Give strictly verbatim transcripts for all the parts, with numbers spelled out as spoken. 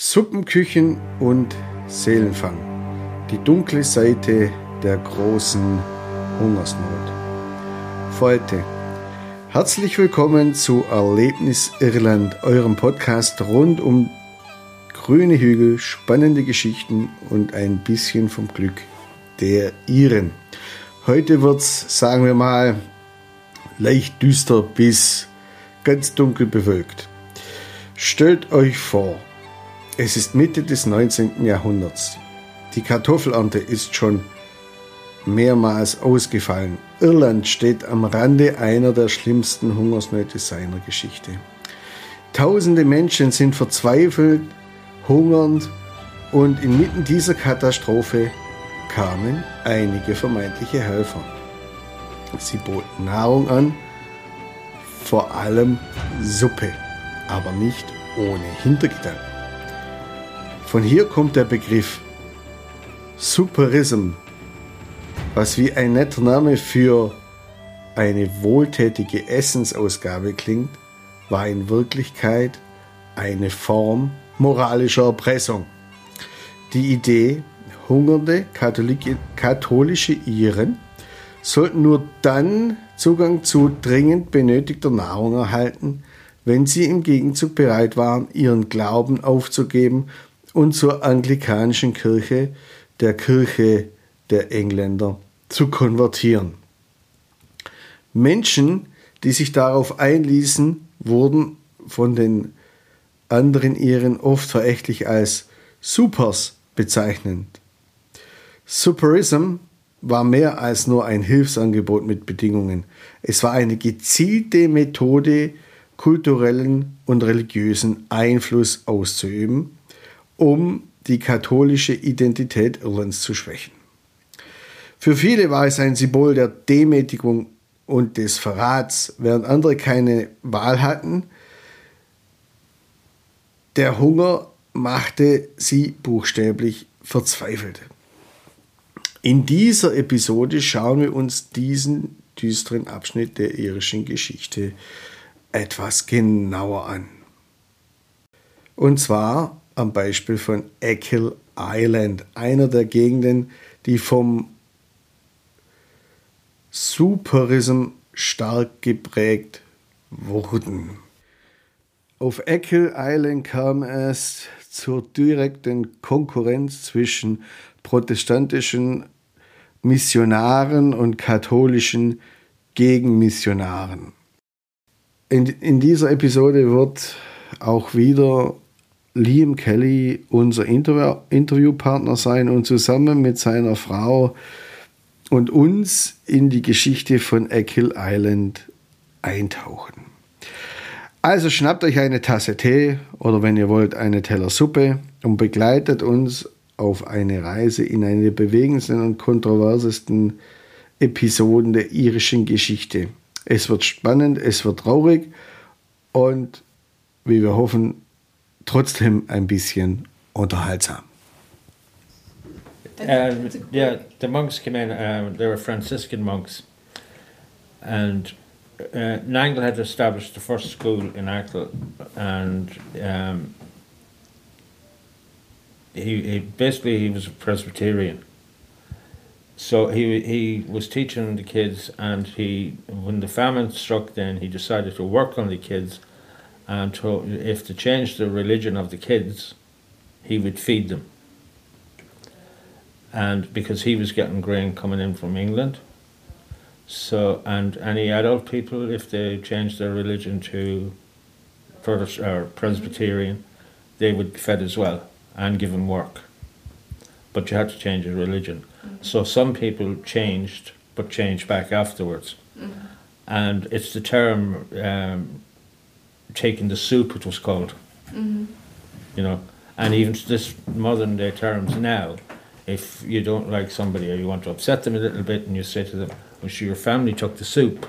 Suppenküchen und Seelenfang. Die dunkle Seite der großen Hungersnot. Heute. Herzlich willkommen zu Erlebnis Irland, eurem Podcast rund um grüne Hügel, spannende Geschichten und ein bisschen vom Glück der Iren. Heute wird's, sagen wir mal, leicht düster bis ganz dunkel bewölkt. Stellt euch vor, es ist Mitte des neunzehnten Jahrhunderts. Die Kartoffelernte ist schon mehrmals ausgefallen. Irland steht am Rande einer der schlimmsten Hungersnöte seiner Geschichte. Tausende Menschen sind verzweifelt, hungernd und inmitten dieser Katastrophe kamen einige vermeintliche Helfer. Sie boten Nahrung an, vor allem Suppe, aber nicht ohne Hintergedanken. Von hier kommt der Begriff Supperism, was wie ein netter Name für eine wohltätige Essensausgabe klingt, war in Wirklichkeit eine Form moralischer Erpressung. Die Idee, hungernde katholische Iren sollten nur dann Zugang zu dringend benötigter Nahrung erhalten, wenn sie im Gegenzug bereit waren, ihren Glauben aufzugeben und zur anglikanischen Kirche, der Kirche der Engländer, zu konvertieren. Menschen, die sich darauf einließen, wurden von den anderen Iren oft verächtlich als Supers bezeichnet. Supperism war mehr als nur ein Hilfsangebot mit Bedingungen. Es war eine gezielte Methode, kulturellen und religiösen Einfluss auszuüben, um die katholische Identität Irlands zu schwächen. Für viele war es ein Symbol der Demütigung und des Verrats, während andere keine Wahl hatten. Der Hunger machte sie buchstäblich verzweifelt. In dieser Episode schauen wir uns diesen düsteren Abschnitt der irischen Geschichte etwas genauer an. Und zwar am Beispiel von Achill Island, einer der Gegenden, die vom Supperism stark geprägt wurden. Auf Achill Island kam es zur direkten Konkurrenz zwischen protestantischen Missionaren und katholischen Gegenmissionaren. In, in dieser Episode wird auch wieder Liam Kelly unser Interview, Interviewpartner sein und zusammen mit seiner Frau und uns in die Geschichte von Achill Island eintauchen. Also schnappt euch eine Tasse Tee oder wenn ihr wollt eine Teller Suppe und begleitet uns auf eine Reise in eine der bewegendsten und kontroversesten Episoden der irischen Geschichte. Es wird spannend, es wird traurig und, wie wir hoffen, trotzdem ein bisschen unterhaltsam. Um, yeah, the monks came in, um, they were Franciscan monks, and uh, Nangle had established the first school in Achill, and um, he, he basically he was a Presbyterian. So he he was teaching the kids, and he when the famine struck, then he decided to work on the kids, and to, if to change the religion of the kids, he would feed them. And because he was getting grain coming in from England, so and any adult people, if they changed their religion to Protest or Presbyterian, they would be fed as well and given work. But you had to change your religion. Mm-hmm. So some people changed, but changed back afterwards. Mm-hmm. And it's the term um, taking the soup, it was called. Mm-hmm. You know, and even this modern day terms now. If you don't like somebody or you want to upset them a little bit and you say to them, well, sure, your family took the soup,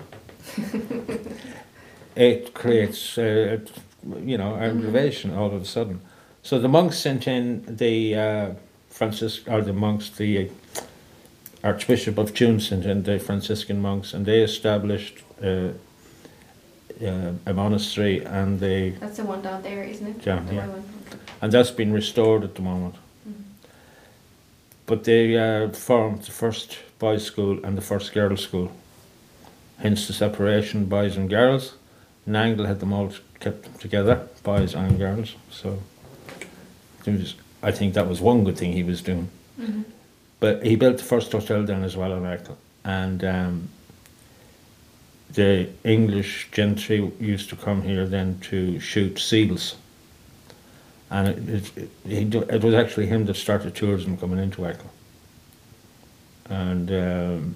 it creates, uh, you know, aggravation all of a sudden. So the monks sent in the uh, Francis, or the monks, the Archbishop of Tuam sent in the Franciscan monks, and they established uh, uh, a monastery, and they... That's the one down there, isn't it? Yeah, the yeah. one. and that's been restored at the moment. Mm-hmm. But they uh, formed the first boys' school and the first girls' school. Hence the separation, boys and girls. Nangle had them all kept them together, boys and girls. So was, I think that was one good thing he was doing. Mm-hmm. But he built the first hotel down as well in Achill. And um, the English gentry used to come here then to shoot seals. And it, it, it, he, it was actually him that started tourism coming into Achill. And um,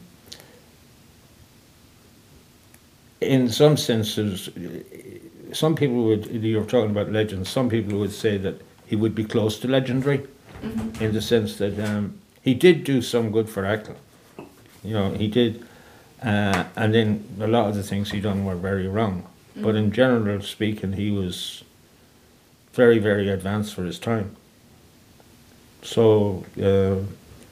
in some senses, some people would, you're talking about legends, some people would say that he would be close to legendary, mm-hmm. in the sense that um, he did do some good for Achill. You know, he did, uh, and then a lot of the things he done were very wrong. Mm-hmm. But in general speaking, he was very, very advanced for his time. So, uh,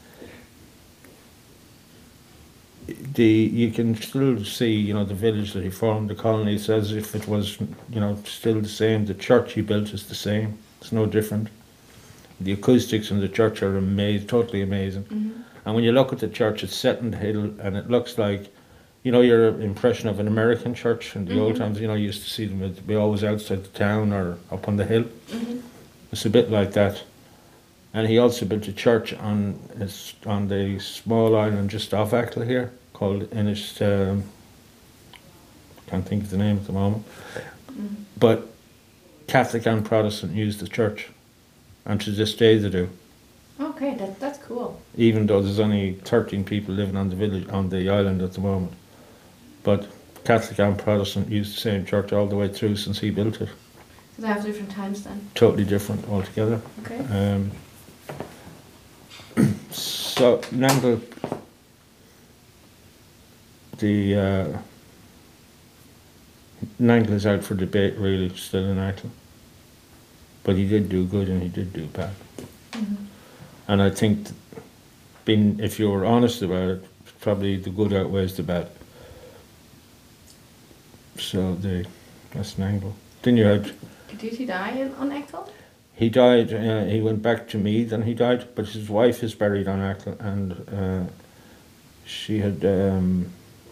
the you can still see, you know, the village that he formed, the colonies, as if it was, you know, still the same. The church he built is the same. It's no different. The acoustics in the church are amazing, totally amazing. Mm-hmm. And when you look at the church, it's set in the hill, and it looks like, you know, your impression of an American church in the mm-hmm. old times. You know, you used to see them be always outside the town or up on the hill. Mm-hmm. It's a bit like that. And he also built a church on his, on the small island just off Achill here, called Innis, um, can't think of the name at the moment. Mm-hmm. But Catholic and Protestant use the church, and to this day they do. Okay, that that's cool. Even though there's only thirteen people living on the village on the island at the moment, but Catholic and Protestant use the same church all the way through since he built it. So they have different times then? Totally different altogether. Okay. Um, so Nangle, the uh, Nangle is out for debate really still in Achill, but he did do good and he did do bad. Mm-hmm. And I think, being, if you were honest about it, probably the good outweighs the bad. So the that's Nangle. Then you had. Did he die in, on Achill? He died. Uh, he went back to Meath and he died. But his wife is buried on Achill, and uh, she had um,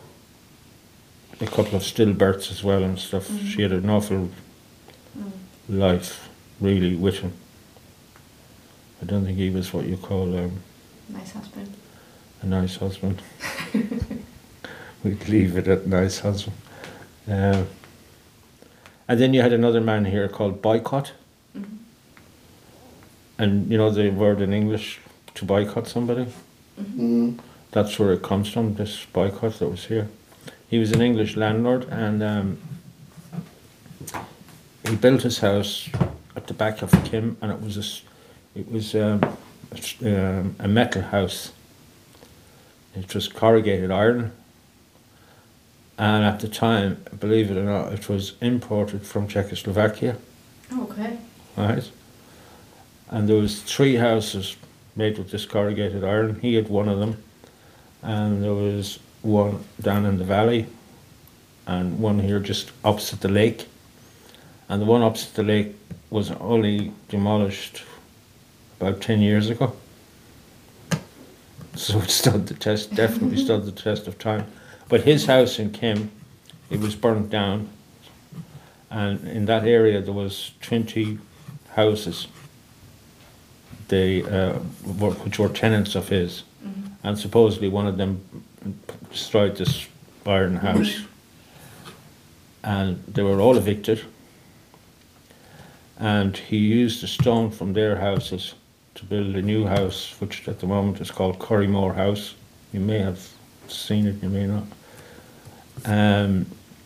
a couple of stillbirths as well and stuff. Mm-hmm. She had an awful mm. life, really, with him. I don't think he was what you call um, nice husband. A nice husband. We'd leave it at nice husband. Uh, and then you had another man here called Boycott. Mm-hmm. And you know the word in English to boycott somebody? Mm-hmm. That's where it comes from, this boycott that was here. He was an English landlord, and um, he built his house at the back of Kim, and it was a It was um, a, um, a metal house. It was corrugated iron. And at the time, believe it or not, it was imported from Czechoslovakia. Okay. Right. And there was three houses made with this corrugated iron. He had one of them. And there was one down in the valley. And one here just opposite the lake. And the one opposite the lake was only demolished about ten years ago. So it stood the test, definitely stood the test of time. But his house in Kim, it was burnt down. And in that area there was twenty houses, they, uh, were, which were tenants of his. Mm-hmm. And supposedly one of them destroyed this iron house. And they were all evicted. And he used the stone from their houses to build a new house, which at the moment is called Currymore House. You may have seen it, you may not. Um,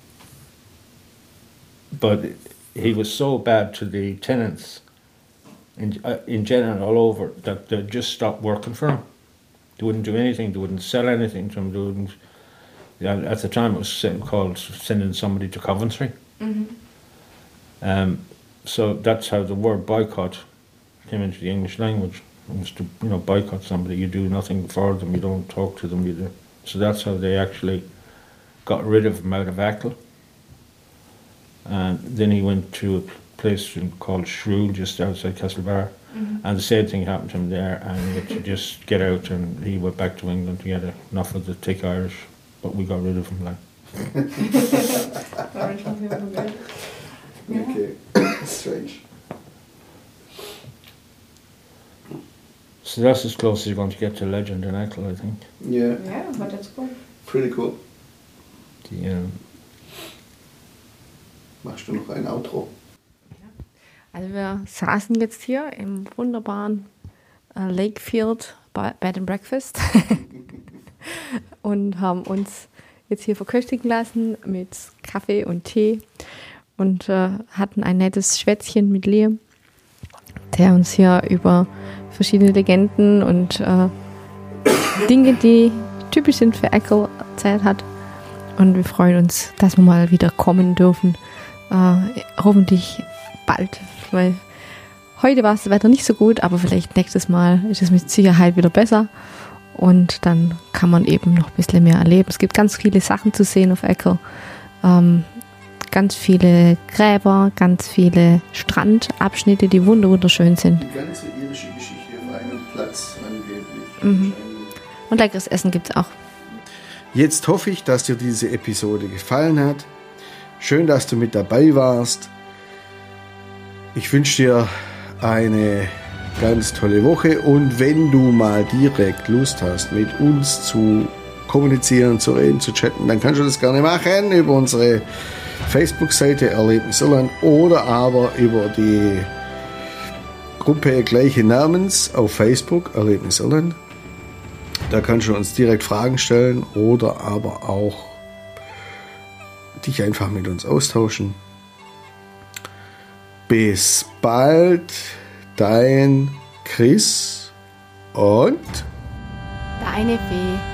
but he was so bad to the tenants, in, uh, in general, all over, that they just stopped working for him. They wouldn't do anything, they wouldn't sell anything to him. They wouldn't, at the time it was called sending somebody to Coventry. Mm-hmm. Um, so that's how the word boycott came into the English language. It was to, you know, boycott somebody. You do nothing for them, you don't talk to them. You do. So that's how they actually got rid of him out of Achill. And then he went to a place called Shrewd, just outside Castlebar. Mm-hmm. And the same thing happened to him there, and he had to just get out, and he went back to England to get enough of the thick Irish, but we got rid of him. Like. Original people were good. Yeah. Okay, strange. So that's as close as you're going to get to legend in Echo, I think. Yeah. Yeah, but that's cool. Pretty cool. Die, ähm, Machst du noch ein Outro? Also wir saßen jetzt hier im wunderbaren äh, Lakefield Bed and Breakfast und haben uns jetzt hier verköstigen lassen mit Kaffee und Tee und äh, hatten ein nettes Schwätzchen mit Liam, der uns hier über verschiedene Legenden und äh, Dinge, die typisch sind für Echo, erzählt hat. Und wir freuen uns, dass wir mal wieder kommen dürfen. Äh, hoffentlich bald, weil heute war das Wetter nicht so gut, aber vielleicht nächstes Mal ist es mit Sicherheit wieder besser. Und dann kann man eben noch ein bisschen mehr erleben. Es gibt ganz viele Sachen zu sehen auf Echo. Ähm, ganz viele Gräber, ganz viele Strandabschnitte, die wunderschön sind. Die ganze irische Geschichte auf einem Platz angeblich. Mhm. Und leckeres Essen gibt es auch. Jetzt hoffe ich, dass dir diese Episode gefallen hat. Schön, dass du mit dabei warst. Ich wünsche dir eine ganz tolle Woche, und wenn du mal direkt Lust hast, mit uns zu kommunizieren, zu reden, zu chatten, dann kannst du das gerne machen über unsere Facebook-Seite Erlebnis Irland oder aber über die Gruppe gleichen Namens auf Facebook Erlebnis Irland. Da kannst du uns direkt Fragen stellen oder aber auch dich einfach mit uns austauschen. Bis bald, dein Chris und Deine Fee.